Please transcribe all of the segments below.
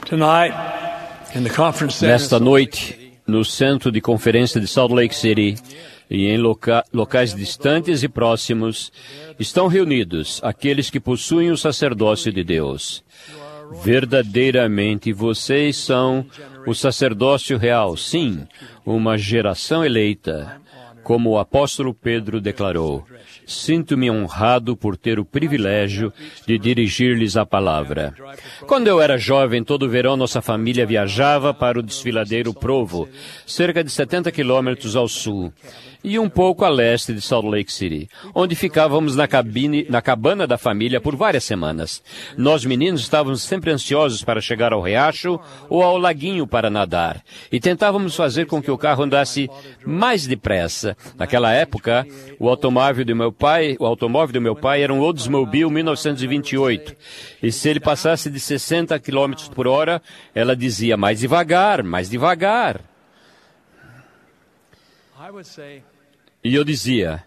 Nesta noite, no Centro de Conferência de Salt Lake City e em locais distantes e próximos, estão reunidos aqueles que possuem o sacerdócio de Deus. Verdadeiramente, vocês são o sacerdócio real, sim, uma geração eleita, como o apóstolo Pedro declarou. Sinto-me honrado por ter o privilégio de dirigir-lhes a palavra. Quando eu era jovem, todo verão nossa família viajava para o desfiladeiro Provo, cerca de 70 quilômetros ao sul, e um pouco a leste de Salt Lake City, onde ficávamos na cabana da família por várias semanas. Nós meninos estávamos sempre ansiosos para chegar ao riacho ou ao laguinho para nadar, e tentávamos fazer com que o carro andasse mais depressa. Naquela época, o automóvel do meu pai era um Oldsmobile 1928, e se ele passasse de 60 km por hora, ela dizia, mais devagar, mais devagar. E eu dizia,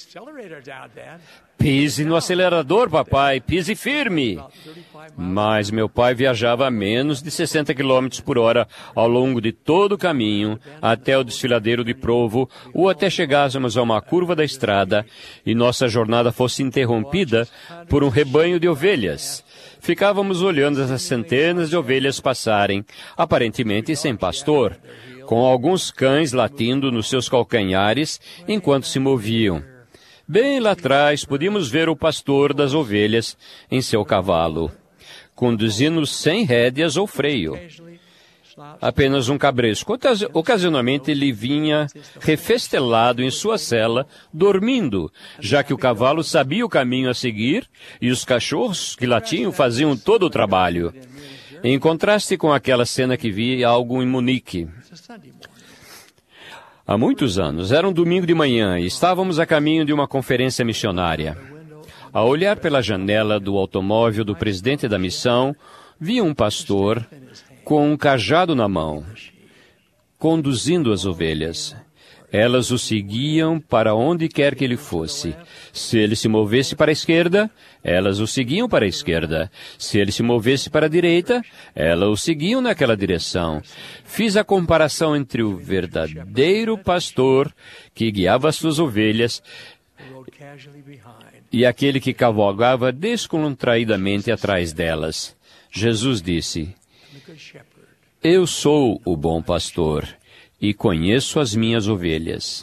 pise no acelerador, papai, pise firme. Mas meu pai viajava a menos de 60 km por hora ao longo de todo o caminho até o desfiladeiro de Provo ou até chegássemos a uma curva da estrada e nossa jornada fosse interrompida por um rebanho de ovelhas. Ficávamos olhando as centenas de ovelhas passarem, aparentemente sem pastor, com alguns cães latindo nos seus calcanhares enquanto se moviam. Bem lá atrás, podíamos ver o pastor das ovelhas em seu cavalo, conduzindo sem rédeas ou freio. Apenas um cabresco. Ocasionalmente ele vinha refestelado em sua cela, dormindo, já que o cavalo sabia o caminho a seguir e os cachorros que latiam faziam todo o trabalho. Em contraste com aquela cena que vi algo em Munique. Há muitos anos, era um domingo de manhã e estávamos a caminho de uma conferência missionária. Ao olhar pela janela do automóvel do presidente da missão, vi um pastor com um cajado na mão, conduzindo as ovelhas. Elas o seguiam para onde quer que ele fosse. Se ele se movesse para a esquerda, elas o seguiam para a esquerda. Se ele se movesse para a direita, elas o seguiam naquela direção. Fiz a comparação entre o verdadeiro pastor que guiava as suas ovelhas e aquele que cavalgava descontraídamente atrás delas. Jesus disse, eu sou o bom pastor e conheço as minhas ovelhas.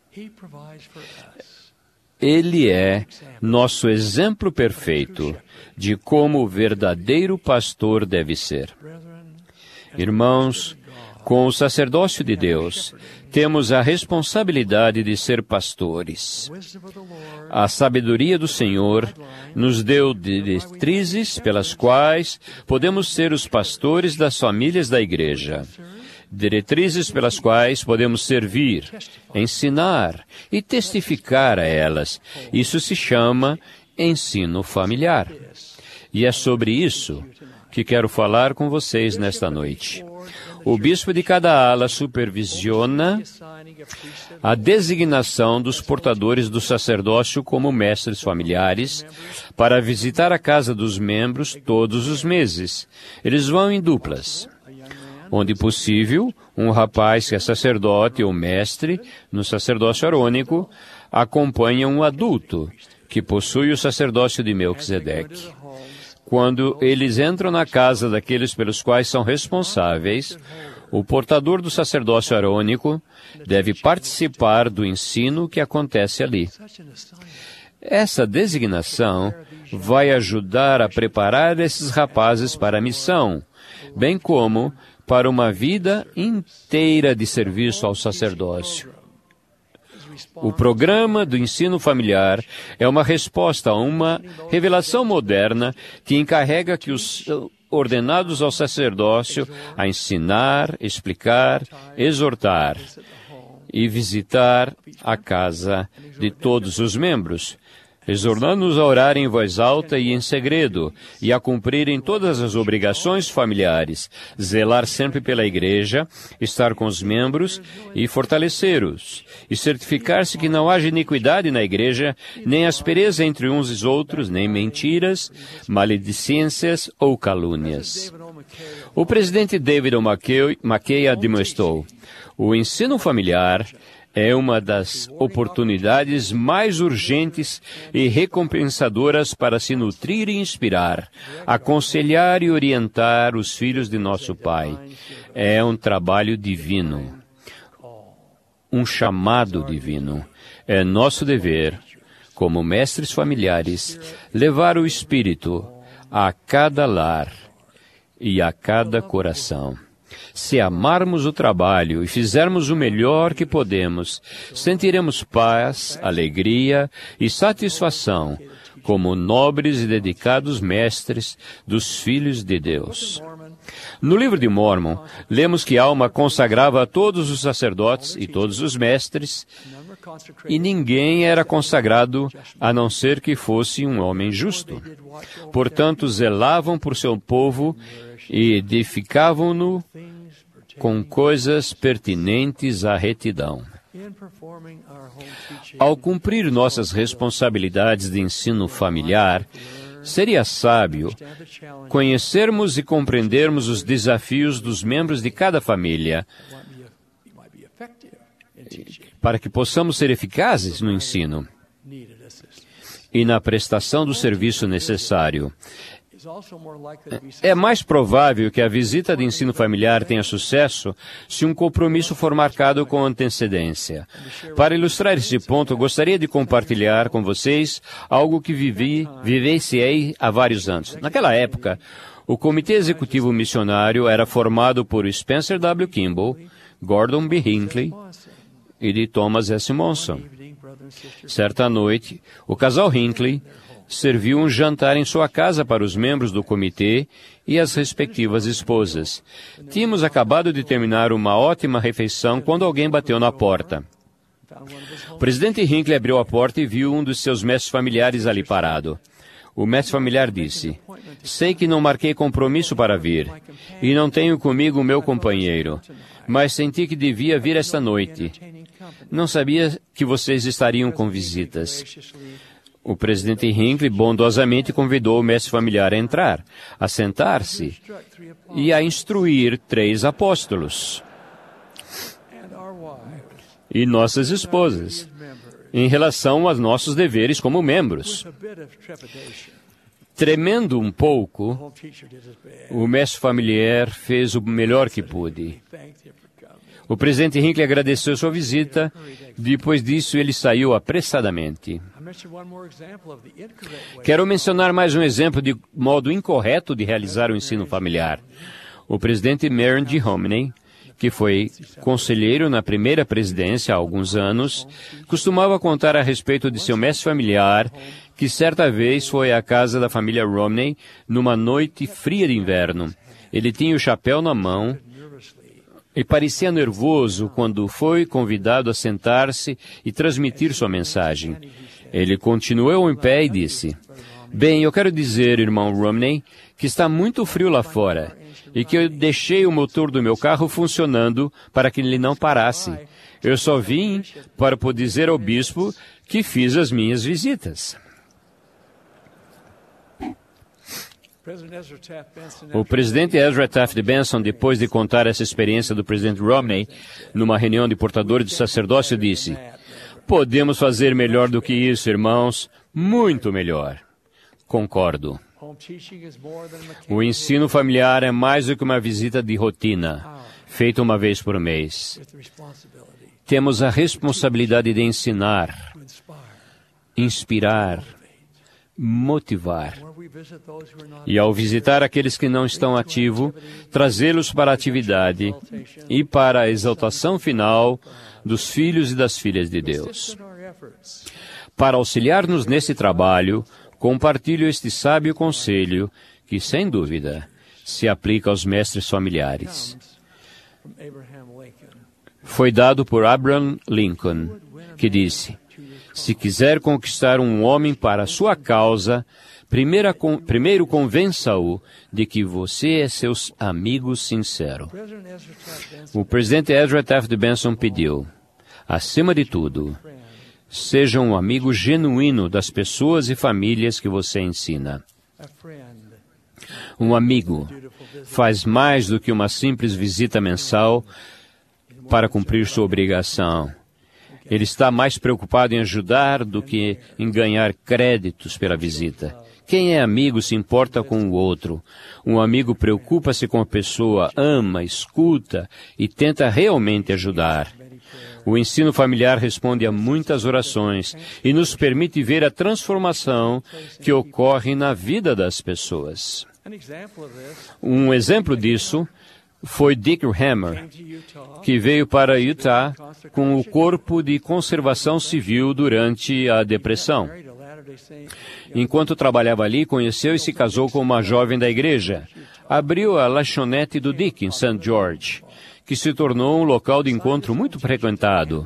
Ele é nosso exemplo perfeito de como o verdadeiro pastor deve ser. Irmãos, com o sacerdócio de Deus, temos a responsabilidade de ser pastores. A sabedoria do Senhor nos deu diretrizes pelas quais podemos ser os pastores das famílias da igreja. Diretrizes pelas quais podemos servir, ensinar e testificar a elas. Isso se chama ensino familiar. E é sobre isso que quero falar com vocês nesta noite. O bispo de cada ala supervisiona a designação dos portadores do sacerdócio como mestres familiares para visitar a casa dos membros todos os meses. Eles vão em duplas. Onde possível, um rapaz que é sacerdote ou mestre no sacerdócio arônico acompanha um adulto que possui o sacerdócio de Melquisedeque. Quando eles entram na casa daqueles pelos quais são responsáveis, o portador do sacerdócio arônico deve participar do ensino que acontece ali. Essa designação vai ajudar a preparar esses rapazes para a missão, bem como para uma vida inteira de serviço ao sacerdócio. O programa do ensino familiar é uma resposta a uma revelação moderna que encarrega que os ordenados ao sacerdócio a ensinar, explicar, exortar e visitar a casa de todos os membros. exornando-nos a orar em voz alta e em segredo, e a cumprirem todas as obrigações familiares, zelar sempre pela igreja, estar com os membros e fortalecê-los, e certificar-se que não haja iniquidade na igreja, nem aspereza entre uns e outros, nem mentiras, maledicências ou calúnias. O presidente David O. McKay admoestou: o ensino familiar é uma das oportunidades mais urgentes e recompensadoras para se nutrir e inspirar, aconselhar e orientar os filhos de nosso Pai. É um trabalho divino, um chamado divino. É nosso dever, como mestres familiares, levar o Espírito a cada lar e a cada coração. Se amarmos o trabalho e fizermos o melhor que podemos, sentiremos paz, alegria e satisfação como nobres e dedicados mestres dos filhos de Deus. No livro de Mórmon, lemos que Alma consagrava a todos os sacerdotes e todos os mestres, e ninguém era consagrado a não ser que fosse um homem justo. Portanto, zelavam por seu povo e edificavam-no com coisas pertinentes à retidão. Ao cumprir nossas responsabilidades de ensino familiar, seria sábio conhecermos e compreendermos os desafios dos membros de cada família, para que possamos ser eficazes no ensino e na prestação do serviço necessário. É mais provável que a visita de ensino familiar tenha sucesso se um compromisso for marcado com antecedência. Para ilustrar esse ponto, eu gostaria de compartilhar com vocês algo que vivenciei há vários anos. Naquela época, o Comitê Executivo Missionário era formado por Spencer W. Kimball, Gordon B. Hinckley e de Thomas S. Monson. Certa noite, o casal Hinckley serviu um jantar em sua casa para os membros do comitê e as respectivas esposas. Tínhamos acabado de terminar uma ótima refeição quando alguém bateu na porta. O presidente Hinckley abriu a porta e viu um dos seus mestres familiares ali parado. O mestre familiar disse: sei que não marquei compromisso para vir, e não tenho comigo o meu companheiro, mas senti que devia vir esta noite. Não sabia que vocês estariam com visitas. O presidente Hinckley bondosamente convidou o mestre familiar a entrar, a sentar-se e a instruir 3 apóstolos e nossas esposas em relação aos nossos deveres como membros. Tremendo um pouco, o mestre familiar fez o melhor que pôde. O presidente Hinckley agradeceu sua visita. Depois disso, ele saiu apressadamente. Quero mencionar mais um exemplo de modo incorreto de realizar o ensino familiar. O presidente Marion G. Homney, que foi conselheiro na primeira presidência há alguns anos, costumava contar a respeito de seu mestre familiar, que certa vez foi à casa da família Romney numa noite fria de inverno. Ele tinha o chapéu na mão e parecia nervoso quando foi convidado a sentar-se e transmitir sua mensagem. Ele continuou em pé e disse: bem, eu quero dizer, irmão Romney, que está muito frio lá fora e que eu deixei o motor do meu carro funcionando para que ele não parasse. Eu só vim para poder dizer ao bispo que fiz as minhas visitas. O presidente Ezra Taft Benson, depois de contar essa experiência do presidente Romney, numa reunião de portadores de sacerdócio, disse: podemos fazer melhor do que isso, irmãos, muito melhor. Concordo. O ensino familiar é mais do que uma visita de rotina, feita uma vez por mês. Temos a responsabilidade de ensinar, inspirar, motivar. E ao visitar aqueles que não estão ativos, trazê-los para a atividade e para a exaltação final dos filhos e das filhas de Deus. Para auxiliar-nos nesse trabalho, compartilho este sábio conselho que, sem dúvida, se aplica aos mestres familiares. Foi dado por Abraham Lincoln, que disse: Se quiser conquistar um homem para a sua causa, primeiro convença-o de que você é seu amigo sincero. O presidente Ezra Taft Benson pediu, acima de tudo, seja um amigo genuíno das pessoas e famílias que você ensina. Um amigo faz mais do que uma simples visita mensal para cumprir sua obrigação. Ele está mais preocupado em ajudar do que em ganhar créditos pela visita. Quem é amigo se importa com o outro. Um amigo preocupa-se com a pessoa, ama, escuta e tenta realmente ajudar. O ensino familiar responde a muitas orações e nos permite ver a transformação que ocorre na vida das pessoas. Um exemplo disso foi Dick Hammer, que veio para Utah com o Corpo de Conservação Civil durante a Depressão. Enquanto trabalhava ali, conheceu e se casou com uma jovem da igreja. Abriu a lanchonete do Dick em St. George, que se tornou um local de encontro muito frequentado.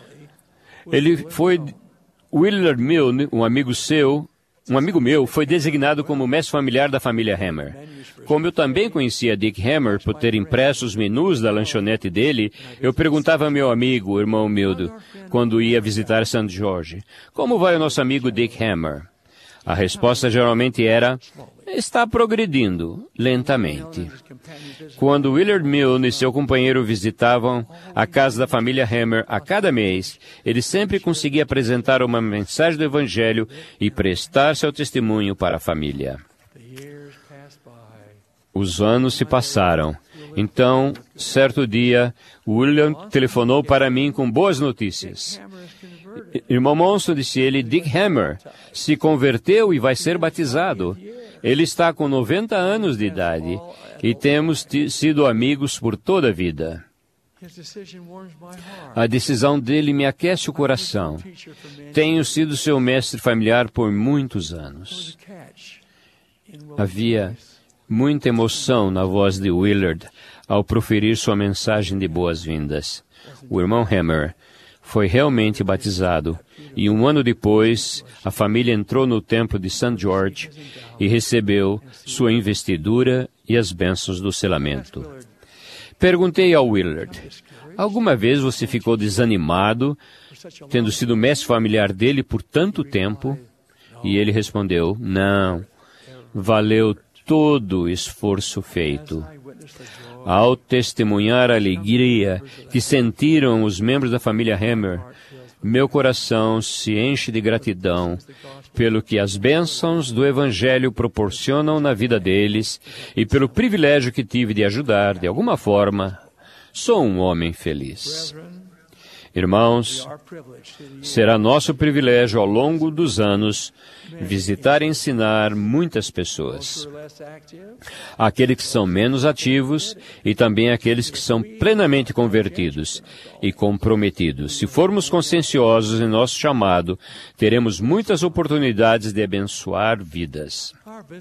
Willard Milne, um amigo meu, foi designado como mestre familiar da família Hammer. Como eu também conhecia Dick Hammer por ter impresso os menus da lanchonete dele, eu perguntava ao meu amigo, o irmão Mildo, quando ia visitar St. George, como vai o nosso amigo Dick Hammer? A resposta geralmente era, está progredindo, lentamente. Quando Willard Milne e seu companheiro visitavam a casa da família Hammer a cada mês, ele sempre conseguia apresentar uma mensagem do Evangelho e prestar seu testemunho para a família. Os anos se passaram. Então, certo dia, William telefonou para mim com boas notícias. Irmão Monson, disse ele, Dick Hammer se converteu e vai ser batizado. Ele está com 90 anos de idade e temos sido amigos por toda a vida. A decisão dele me aquece o coração. Tenho sido seu mestre familiar por muitos anos. Havia muita emoção na voz de Willard ao proferir sua mensagem de boas-vindas. O irmão Hammer foi realmente batizado e um ano depois a família entrou no templo de St. George e recebeu sua investidura e as bênçãos do selamento. Perguntei ao Willard, alguma vez você ficou desanimado, tendo sido mestre familiar dele por tanto tempo? E ele respondeu, não, valeu todo o esforço feito. Ao testemunhar a alegria que sentiram os membros da família Hammer, meu coração se enche de gratidão pelo que as bênçãos do Evangelho proporcionam na vida deles e pelo privilégio que tive de ajudar, de alguma forma. Sou um homem feliz. Irmãos, será nosso privilégio ao longo dos anos visitar e ensinar muitas pessoas. Aqueles que são menos ativos e também aqueles que são plenamente convertidos e comprometidos. Se formos conscienciosos em nosso chamado, teremos muitas oportunidades de abençoar vidas.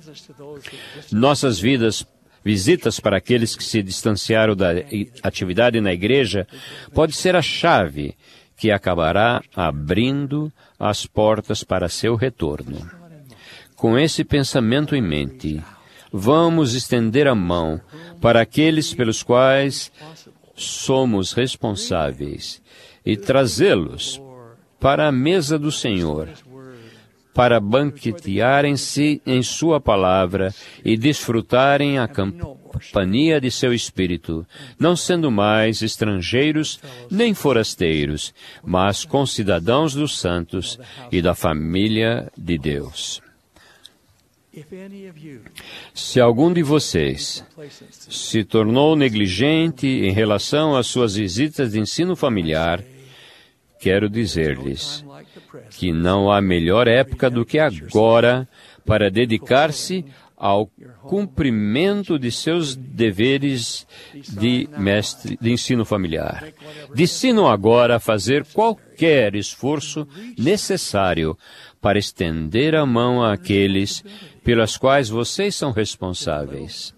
Nossas visitas para aqueles que se distanciaram da atividade na igreja pode ser a chave que acabará abrindo as portas para seu retorno. Com esse pensamento em mente, vamos estender a mão para aqueles pelos quais somos responsáveis e trazê-los para a mesa do Senhor, para banquetearem-se em sua palavra e desfrutarem a companhia de seu Espírito, não sendo mais estrangeiros nem forasteiros, mas concidadãos dos santos e da família de Deus. Se algum de vocês se tornou negligente em relação às suas visitas de ensino familiar, quero dizer-lhes que não há melhor época do que agora para dedicar-se ao cumprimento de seus deveres de mestre de ensino familiar. Decidam agora a fazer qualquer esforço necessário para estender a mão àqueles pelas quais vocês são responsáveis.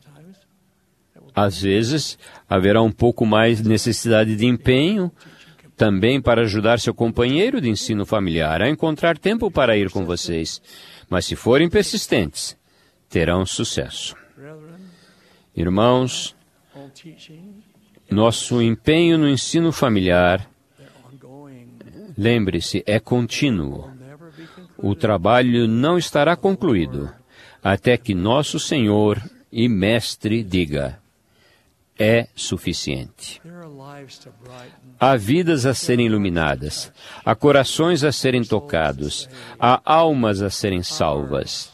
Às vezes, haverá um pouco mais necessidade de empenho, também para ajudar seu companheiro de ensino familiar a encontrar tempo para ir com vocês. Mas se forem persistentes, terão sucesso. Irmãos, nosso empenho no ensino familiar, lembre-se, é contínuo. O trabalho não estará concluído até que nosso Senhor e Mestre diga: é suficiente. Há vidas a serem iluminadas, há corações a serem tocados, há almas a serem salvas.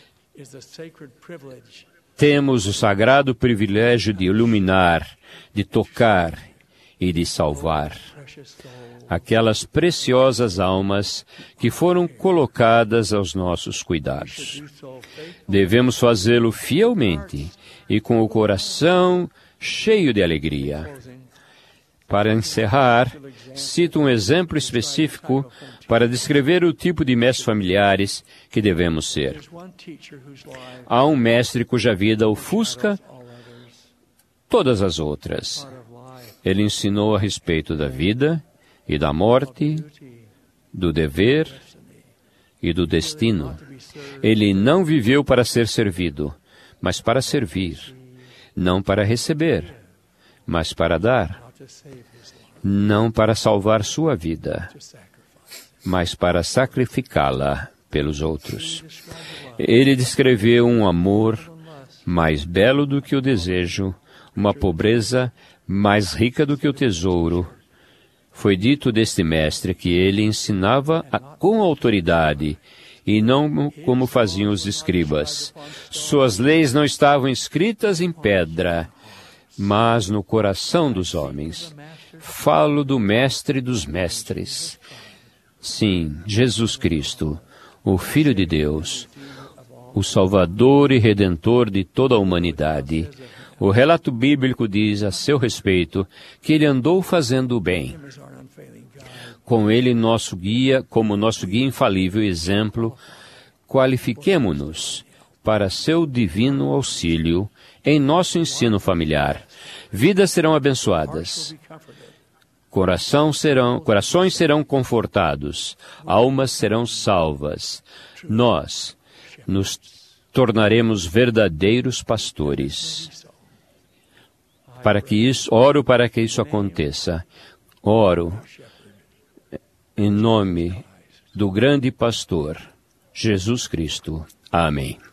Temos o sagrado privilégio de iluminar, de tocar e de salvar aquelas preciosas almas que foram colocadas aos nossos cuidados. Devemos fazê-lo fielmente e com o coração cheio de alegria. Para encerrar, cito um exemplo específico para descrever o tipo de mestres familiares que devemos ser. Há um mestre cuja vida ofusca todas as outras. Ele ensinou a respeito da vida e da morte, do dever e do destino. Ele não viveu para ser servido, mas para servir. Não para receber, mas para dar. Não para salvar sua vida, mas para sacrificá-la pelos outros. Ele descreveu um amor mais belo do que o desejo, uma pobreza mais rica do que o tesouro. Foi dito deste mestre que ele ensinava com autoridade e não como faziam os escribas. Suas leis não estavam escritas em pedra, mas no coração dos homens. Falo do Mestre dos Mestres. Sim, Jesus Cristo, o Filho de Deus, o Salvador e Redentor de toda a humanidade. O relato bíblico diz a seu respeito que ele andou fazendo o bem. Com ele, como nosso guia infalível e exemplo, qualifiquemo-nos para seu divino auxílio em nosso ensino familiar. Vidas serão abençoadas. Corações serão confortados. Almas serão salvas. Nós nos tornaremos verdadeiros pastores. Oro para que isso aconteça. Oro em nome do grande pastor, Jesus Cristo. Amém.